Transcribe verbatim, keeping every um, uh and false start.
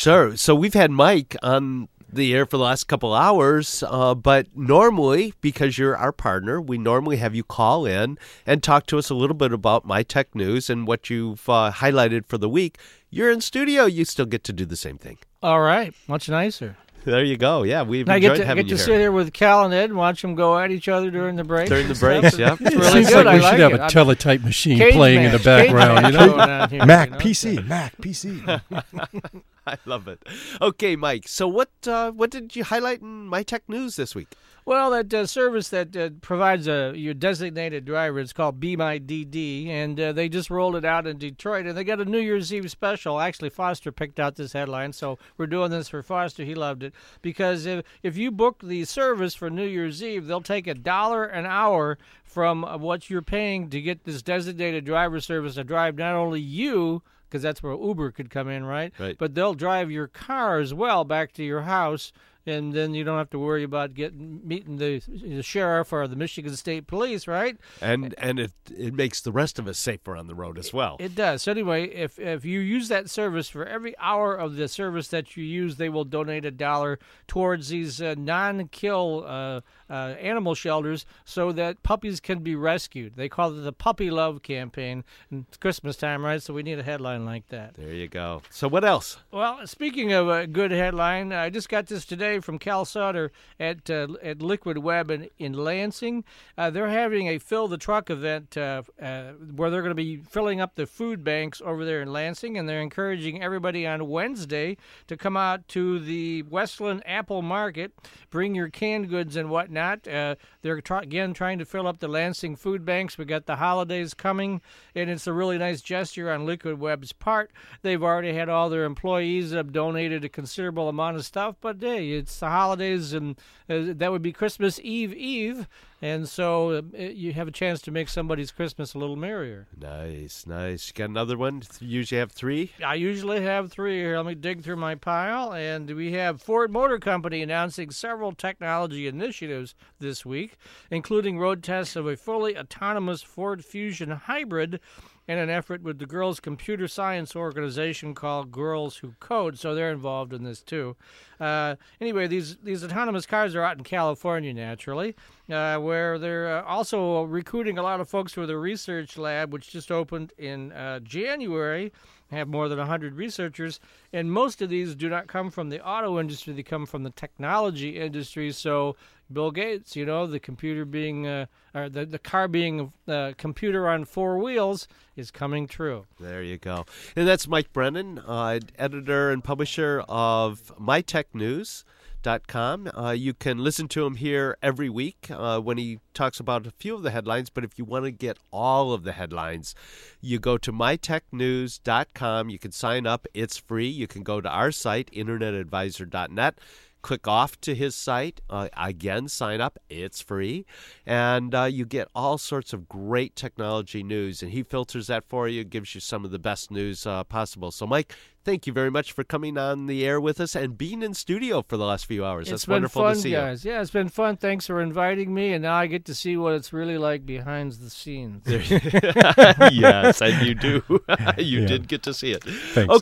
Sure. So we've had Mike on the air for the last couple hours, uh, but normally, because you're our partner, we normally have you call in and talk to us a little bit about My Tech News and what you've uh, highlighted for the week. You're in studio. You still get to do the same thing. All right. Much nicer. There you go. Yeah, we've I enjoyed get to, having get you to here. sit here with Cal and Ed and watch them go at each other during the breaks. During the breaks, yeah. It's It really seems good. like we I should like have it. a I'm- teletype machine Cage playing match, in the cage background, match you know? going on here, Mac you know? P C, Mac P C. I love it. Okay, Mike. So what uh, what did you highlight in My Tech News this week? Well, that uh, service that uh, provides a, your designated driver, it's called Be My D D, and uh, they just rolled it out in Detroit, and they got a New Year's Eve special. Actually, Foster picked out this headline, so we're doing this for Foster. He loved it, because if, if you book the service for New Year's Eve, they'll take a dollar an hour from what you're paying to get this designated driver service to drive not only you, because that's where Uber could come in, right? Right. But they'll drive your car as well back to your house, and then you don't have to worry about getting meeting the, the sheriff or the Michigan State Police, right? And and it it makes the rest of us safer on the road as well. It does. So anyway, if if you use that service, for every hour of the service that you use, they will donate a dollar towards these uh, non-kill uh, uh, animal shelters so that puppies can be rescued. They call it the Puppy Love Campaign. And it's Christmas time, right? So we need a headline like that. There you go. So what else? Well, speaking of a good headline, I just got this today from Cal Sutter at uh, at Liquid Web in, in Lansing. Uh, they're having a Fill the Truck event uh, uh, where they're going to be filling up the food banks over there in Lansing, and they're encouraging everybody on Wednesday to come out to the Westland Apple Market, bring your canned goods and whatnot. Uh, they're, try- again, trying to fill up the Lansing food banks. We got the holidays coming, and it's a really nice gesture on Liquid Web's part. They've already had all their employees have donated a considerable amount of stuff, but hey, it's the holidays, and uh, that would be Christmas Eve Eve, and so uh, you have a chance to make somebody's Christmas a little merrier. Nice, nice. You got another one? You usually have three? I usually have three here. Let me dig through my pile, and we have Ford Motor Company announcing several technology initiatives this week, including road tests of a fully autonomous Ford Fusion hybrid in an effort with the girls' computer science organization called Girls Who Code, so they're involved in this too. Uh, anyway, these these autonomous cars are out in California, naturally, uh, where they're uh, also recruiting a lot of folks for the research lab, which just opened in uh, January. Have more than one hundred researchers, and most of these do not come from the auto industry. They come from the technology industry. So Bill Gates, you know, the computer being, uh, or the, the car being a uh, computer on four wheels is coming true. There you go. And that's Mike Brennan, uh, editor and publisher of My Tech News. Dot com. Uh, you can listen to him here every week uh, when he talks about a few of the headlines, but if you want to get all of the headlines, you go to my tech news dot com. You can sign up. It's free. You can go to our site, internet advisor dot net. Click off to his site. Uh, again, sign up. It's free. And uh, you get all sorts of great technology news, and he filters that for you, gives you some of the best news uh, possible. So, Mike, thank you very much for coming on the air with us and being in studio for the last few hours. It's That's been wonderful fun, to see guys. you. Yeah, it's been fun. Thanks for inviting me, and now I get to see what it's really like behind the scenes. Yes, and you do. you Yeah. did get to see it. Thanks.